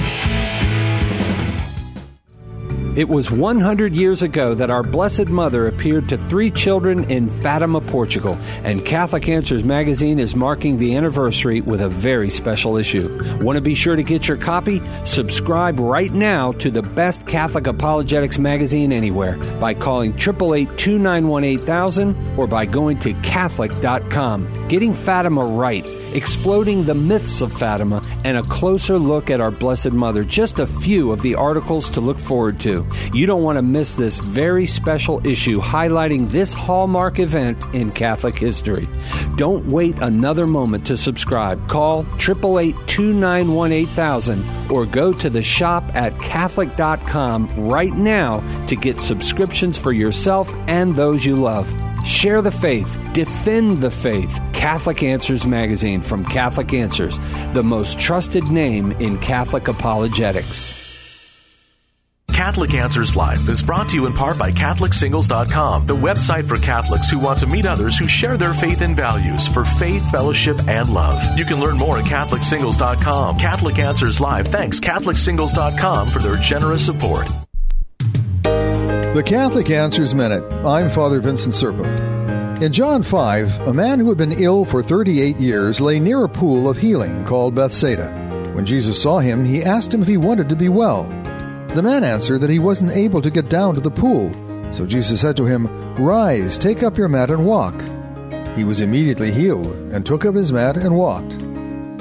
It was one hundred years ago that our Blessed Mother appeared to three children in Fatima, Portugal, and Catholic Answers magazine is marking the anniversary with a very special issue. Want to be sure to get your copy? Subscribe right now to the best Catholic apologetics magazine anywhere by calling eight eight eight, two nine one, eight thousand or by going to Catholic dot com. Getting Fatima right, exploding the myths of Fatima, and a closer look at our Blessed Mother. Just a few of the articles to look forward to. You don't want to miss this very special issue highlighting this hallmark event in Catholic history. Don't wait another moment to subscribe. Call eight eight eight, two nine one, eight thousand or go to the shop at Catholic dot com right now to get subscriptions for yourself and those you love. Share the faith. Defend the faith. Catholic Answers magazine from Catholic Answers, the most trusted name in Catholic apologetics. Catholic Answers Live is brought to you in part by Catholic Singles dot com, the website for Catholics who want to meet others who share their faith and values for faith, fellowship, and love. You can learn more at Catholic Singles dot com. Catholic Answers Live thanks Catholic Singles dot com for their generous support. The Catholic Answers Minute. I'm Father Vincent Serpa. In John five, a man who had been ill for thirty-eight years lay near a pool of healing called Bethsaida. When Jesus saw him, he asked him if he wanted to be well. The man answered that he wasn't able to get down to the pool. So Jesus said to him, "Rise, take up your mat and walk." He was immediately healed and took up his mat and walked.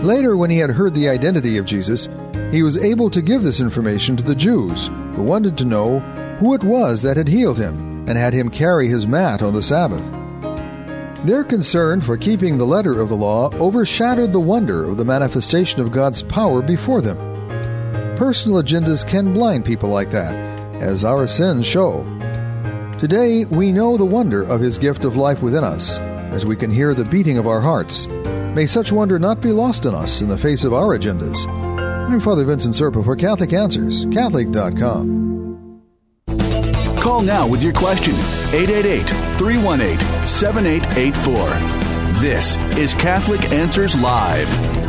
Later, when he had heard the identity of Jesus, he was able to give this information to the Jews, who wanted to know who it was that had healed him and had him carry his mat on the Sabbath. Their concern for keeping the letter of the law overshadowed the wonder of the manifestation of God's power before them. Personal agendas can blind people like that, as our sins show. Today, we know the wonder of His gift of life within us, as we can hear the beating of our hearts. May such wonder not be lost on us in the face of our agendas. I'm Father Vincent Serpa for Catholic Answers, Catholic dot com. Call now with your question, eight eight eight, three one eight, seven eight eight four. This is Catholic Answers Live.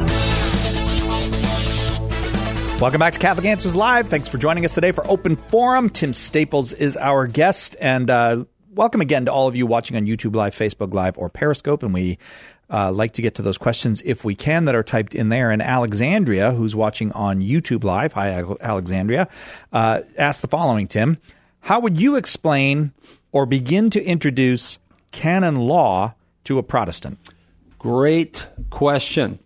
Welcome back to Catholic Answers Live. Thanks for joining us today for Open Forum. Tim Staples is our guest, and uh, welcome again to all of you watching on YouTube Live, Facebook Live, or Periscope. And we uh, like to get to those questions, if we can, that are typed in there. And Alexandria, who's watching on YouTube Live, hi Alexandria, uh, asked the following, Tim. How would you explain or begin to introduce canon law to a Protestant? Great question.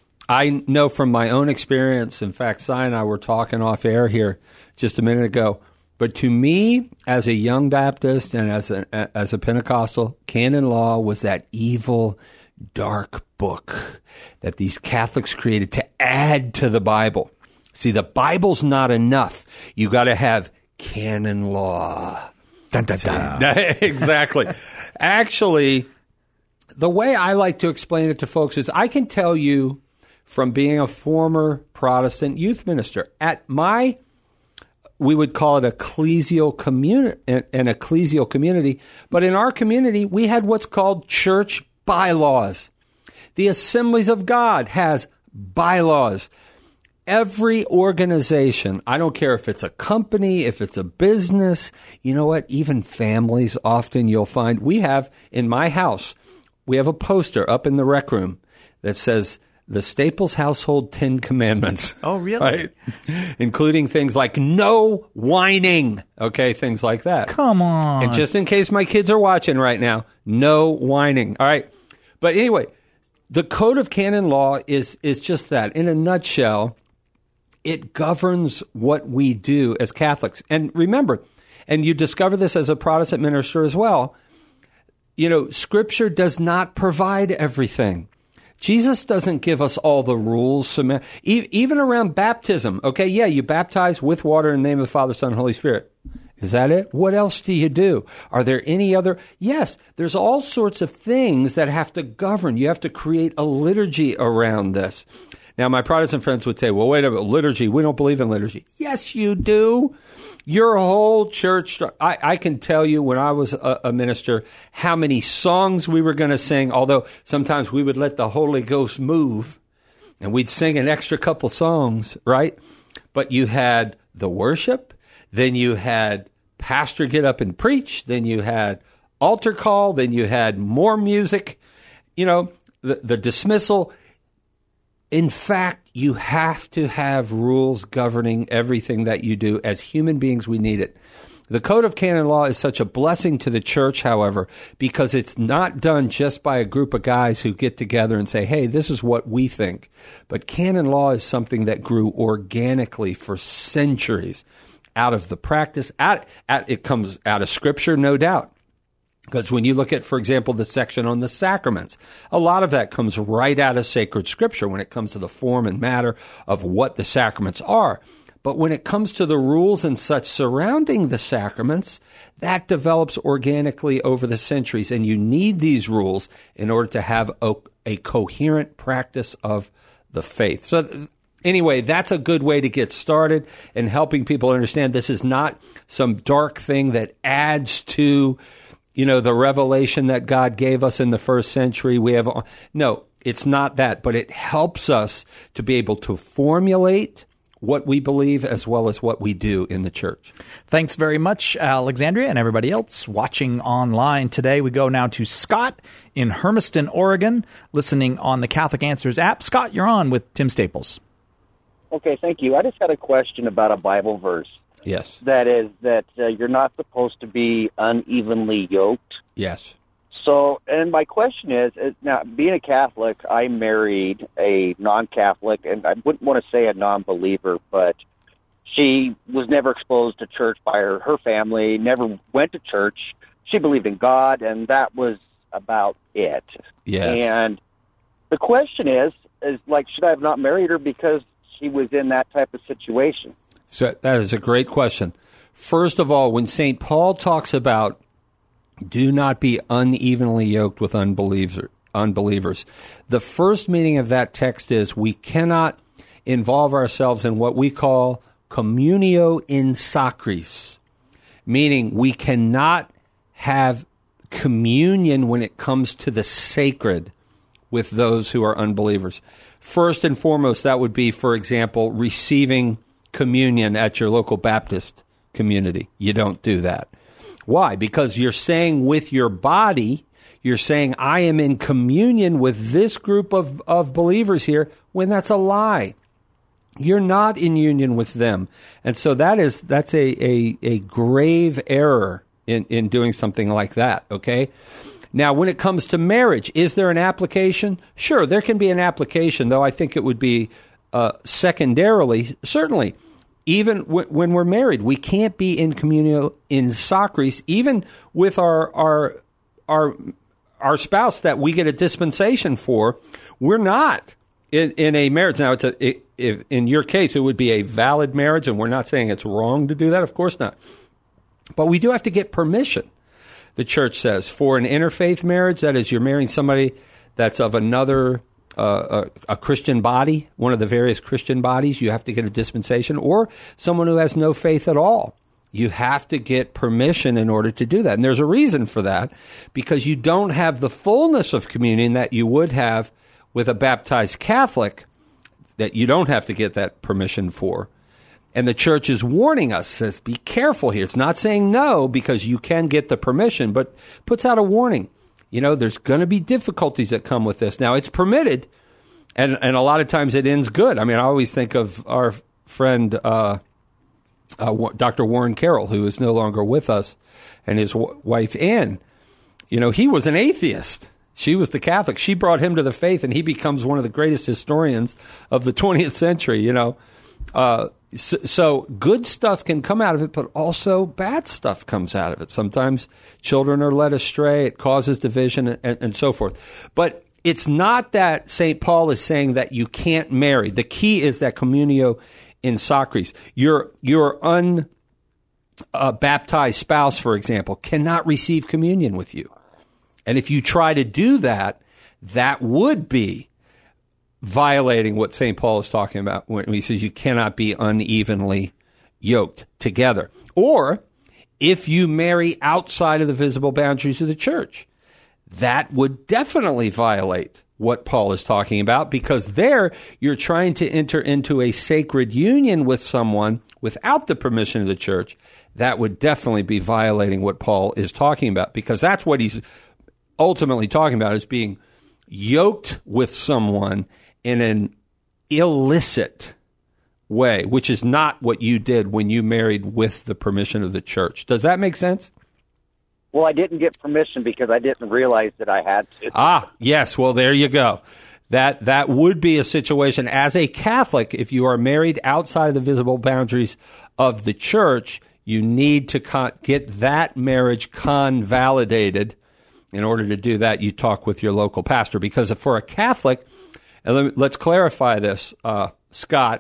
I know from my own experience, in fact, Si and I were talking off air here just a minute ago, but to me, as a young Baptist and as a, as a Pentecostal, canon law was that evil, dark book that these Catholics created to add to the Bible. See, the Bible's not enough. You got to have canon law. Dun, dun, dun. Exactly. Actually, the way I like to explain it to folks is I can tell you from being a former Protestant youth minister, at my, we would call it ecclesial community, an ecclesial community, but in our community, we had what's called church bylaws. The Assemblies of God has bylaws. Every organization, I don't care if it's a company, if it's a business, you know what, even families, often you'll find, we have, in my house, we have a poster up in the rec room that says, the Staples Household Ten Commandments. Oh, really? Right? Including things like no whining, okay, things like that. Come on. And just in case my kids are watching right now, no whining, all right? But anyway, the Code of Canon Law is is just that. In a nutshell, it governs what we do as Catholics. And remember, and you discover this as a Protestant minister as well, you know, Scripture does not provide everything. Jesus doesn't give us all the rules, even around baptism. Okay, yeah, you baptize with water in the name of the Father, Son, and Holy Spirit. Is that it? What else do you do? Are there any other? Yes, there's all sorts of things that have to govern. You have to create a liturgy around this. Now, my Protestant friends would say, well, wait a minute, liturgy, we don't believe in liturgy. Yes, you do. Your whole church, I, I can tell you when I was a, a minister how many songs we were going to sing, although sometimes we would let the Holy Ghost move and we'd sing an extra couple songs, right? But you had the worship, then you had pastor get up and preach, then you had altar call, then you had more music, you know, the, the dismissal. In fact, you have to have rules governing everything that you do. As human beings, we need it. The Code of Canon Law is such a blessing to the church, however, because it's not done just by a group of guys who get together and say, hey, this is what we think. But canon law is something that grew organically for centuries out of the practice. Out, out, it comes out of Scripture, no doubt. Because when you look at, for example, the section on the sacraments, a lot of that comes right out of sacred Scripture when it comes to the form and matter of what the sacraments are. But when it comes to the rules and such surrounding the sacraments, that develops organically over the centuries. And you need these rules in order to have a, a coherent practice of the faith. So anyway, that's a good way to get started in helping people understand this is not some dark thing that adds to, you know, the revelation that God gave us in the first century. We have no, it's not that, but it helps us to be able to formulate what we believe as well as what we do in the church. Thanks very much, Alexandria, and everybody else watching online today. We go now to Scott in Hermiston, Oregon, listening on the Catholic Answers app. Scott, you're on with Tim Staples. Okay, thank you. I just got a question about a Bible verse. Yes. That is that uh, you're not supposed to be unevenly yoked. Yes. So, and my question is, is, now, being a Catholic, I married a non-Catholic, and I wouldn't want to say a non-believer, but she was never exposed to church by her, her family, never went to church. She believed in God, and that was about it. Yes. And the question is, is like, should I have not married her because she was in that type of situation? So that is a great question. First of all, when Saint Paul talks about do not be unevenly yoked with unbeliever, unbelievers, the first meaning of that text is we cannot involve ourselves in what we call communio in sacris, meaning we cannot have communion when it comes to the sacred with those who are unbelievers. First and foremost, that would be, for example, receiving communion at your local Baptist community. You don't do that. Why? Because you're saying with your body, you're saying, I am in communion with this group of, of believers here, when that's a lie. You're not in union with them. And so that is that's a, a, a grave error in, in doing something like that, okay? Now, when it comes to marriage, is there an application? Sure, there can be an application, though I think it would be uh, secondarily, certainly, even w- when we're married, we can't be in communio in sacris, even with our our our our spouse that we get a dispensation for. We're not in, in a marriage. Now, it's a, it, if, in your case, it would be a valid marriage, and we're not saying it's wrong to do that. Of course not. But we do have to get permission, the church says, for an interfaith marriage. That is, you're marrying somebody that's of another uh, a, a Christian body, one of the various Christian bodies. You have to get a dispensation, or someone who has no faith at all. You have to get permission in order to do that. And there's a reason for that, because you don't have the fullness of communion that you would have with a baptized Catholic, that you don't have to get that permission for. And the church is warning us, says, be careful here. It's not saying no, because you can get the permission, but puts out a warning. You know, there's going to be difficulties that come with this. Now, it's permitted, and, and a lot of times it ends good. I mean, I always think of our friend, uh, uh, Doctor Warren Carroll, who is no longer with us, and his w- wife, Ann. You know, he was an atheist. She was the Catholic. She brought him to the faith, and he becomes one of the greatest historians of the twentieth century, you know. Uh, so, so good stuff can come out of it, but also bad stuff comes out of it. Sometimes children are led astray. It causes division and, and so forth. But it's not that Saint Paul is saying that you can't marry. The key is that communio in sacris. Your, your unbaptized spouse, for example, cannot receive communion with you. And if you try to do that, that would be violating what Saint Paul is talking about when he says you cannot be unevenly yoked together. Or if you marry outside of the visible boundaries of the church, that would definitely violate what Paul is talking about, because there you're trying to enter into a sacred union with someone without the permission of the church. That would definitely be violating what Paul is talking about, because that's what he's ultimately talking about, is being yoked with someone in an illicit way, which is not what you did when you married with the permission of the church. Does that make sense? Well, I didn't get permission because I didn't realize that I had to. Ah, yes. Well, there you go. That that would be a situation. As a Catholic, if you are married outside of the visible boundaries of the church, you need to con- get that marriage convalidated. In order to do that, you talk with your local pastor. Because for a Catholic, and let me, let's clarify this, uh, Scott,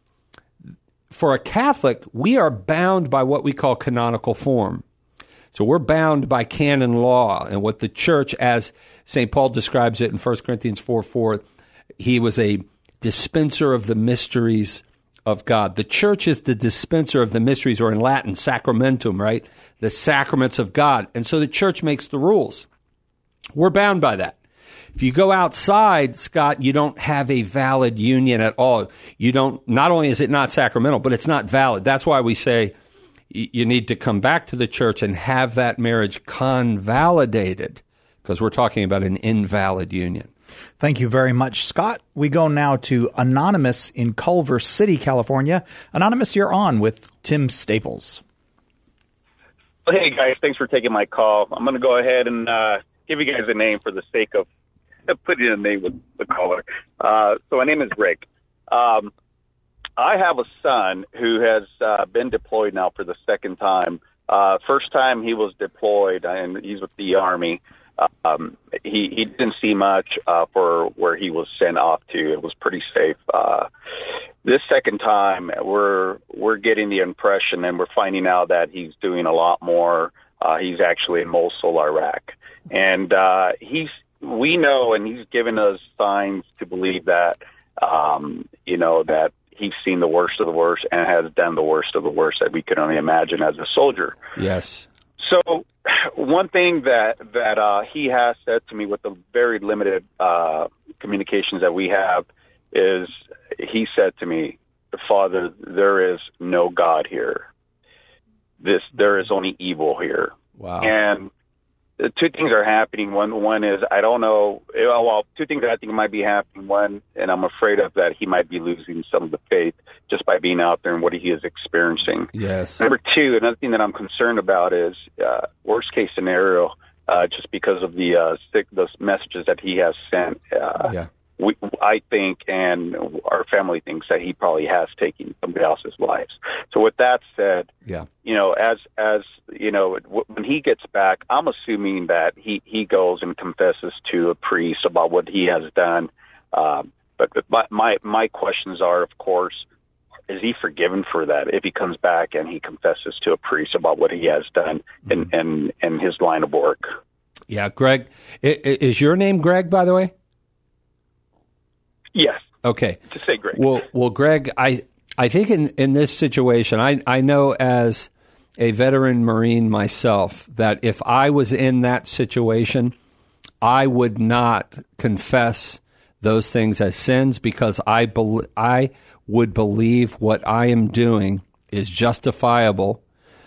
for a Catholic, we are bound by what we call canonical form. So we're bound by canon law, and what the church, as Saint Paul describes it in First Corinthians four four, he was a dispenser of the mysteries of God. The church is the dispenser of the mysteries, or in Latin, sacramentum, right? The sacraments of God. And so the church makes the rules. We're bound by that. If you go outside, Scott, you don't have a valid union at all. You don't, not only is it not sacramental, but it's not valid. That's why we say you need to come back to the church and have that marriage convalidated, because we're talking about an invalid union. Thank you very much, Scott. We go now to Anonymous in Culver City, California. Anonymous, you're on with Tim Staples. Hey, guys. Thanks for taking my call. I'm going to go ahead and uh, give you guys a name for the sake of putting a name with the caller. Uh, so my name is Rick. Um, I have a son who has uh, been deployed now for the second time. Uh, first time he was deployed, and he's with the Army. Um, he, he didn't see much uh, for where he was sent off to. It was pretty safe. Uh, this second time, we're we're getting the impression, and we're finding out that he's doing a lot more. Uh, he's actually in Mosul, Iraq, and uh, he's we know, and he's given us signs to believe that um, you know that he's seen the worst of the worst and has done the worst of the worst that we could only imagine as a soldier. Yes. So one thing that that uh, he has said to me with the very limited uh, communications that we have is he said to me, "Father, there is no God here. This there is only evil here." Wow. And two things are happening. One one is I don't know. Well, two things that I think might be happening. One, and I'm afraid of that he might be losing some of the faith just by being out there and what he is experiencing. Yes. Number two, another thing that I'm concerned about is uh, worst case scenario, uh, just because of the uh, sick, the messages that he has sent. Uh, yeah. We, I think, and our family thinks that he probably has taken somebody else's lives. So with that said, yeah, you know, as as you know, w- when he gets back, I'm assuming that he, he goes and confesses to a priest about what he has done. Um, but my, my my questions are, of course, is he forgiven for that if he comes back and he confesses to a priest about what he has done in, in, in his line of work? Yeah, Greg, is your name Greg, by the way? Yes. Okay. To say Greg. Well, well, Greg, I I think in, in this situation, I I know as a veteran Marine myself that if I was in that situation, I would not confess those things as sins because I be, I would believe what I am doing is justifiable.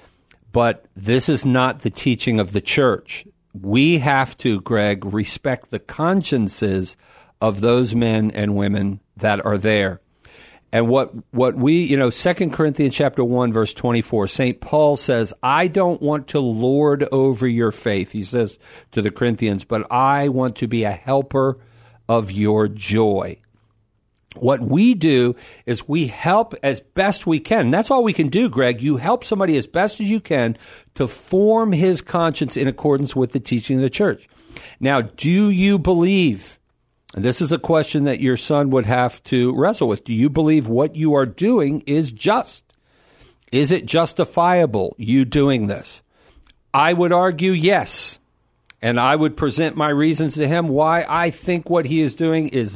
But this is not the teaching of the church. We have to, Greg, respect the consciences of those men and women that are there. And what what we, you know, Second Corinthians chapter one, verse twenty-four, Saint Paul says, I don't want to lord over your faith, he says to the Corinthians, but I want to be a helper of your joy. What we do is we help as best we can. And that's all we can do, Greg. You help somebody as best as you can to form his conscience in accordance with the teaching of the church. Now, do you believe, and this is a question that your son would have to wrestle with, do you believe what you are doing is just? Is it justifiable, you doing this? I would argue yes. And I would present my reasons to him why I think what he is doing is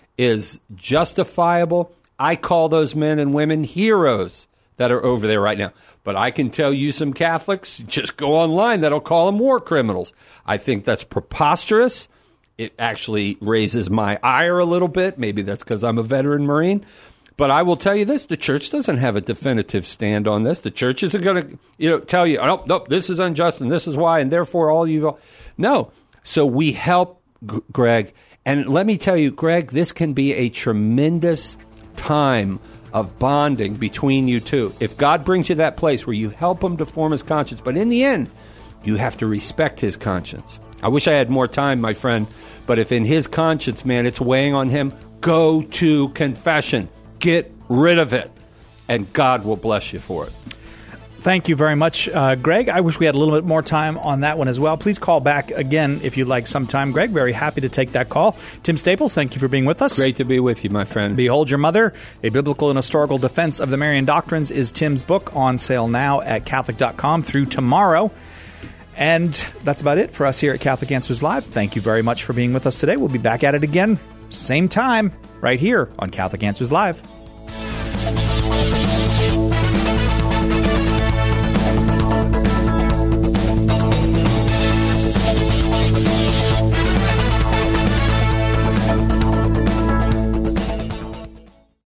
is justifiable. I call those men and women heroes that are over there right now. But I can tell you some Catholics, just go online, that'll call them war criminals. I think that's preposterous. It actually raises my ire a little bit. Maybe that's because I'm a veteran Marine. But I will tell you this, the church doesn't have a definitive stand on this. The church isn't going to, you know, tell you, oh, nope, this is unjust and this is why, and therefore all you. No. So we help, G- Greg. And let me tell you, Greg, this can be a tremendous time of bonding between you two. If God brings you to that place where you help him to form his conscience, but in the end, you have to respect his conscience. I wish I had more time, my friend, but if in his conscience, man, it's weighing on him, go to confession. Get rid of it, and God will bless you for it. Thank you very much, uh, Greg. I wish we had a little bit more time on that one as well. Please call back again if you'd like some time, Greg. Very happy to take that call. Tim Staples, thank you for being with us. Great to be with you, my friend. Behold Your Mother, A Biblical and Historical Defense of the Marian Doctrines is Tim's book, on sale now at Catholic dot com through tomorrow. And that's about it for us here at Catholic Answers Live. Thank you very much for being with us today. We'll be back at it again, same time, right here on Catholic Answers Live.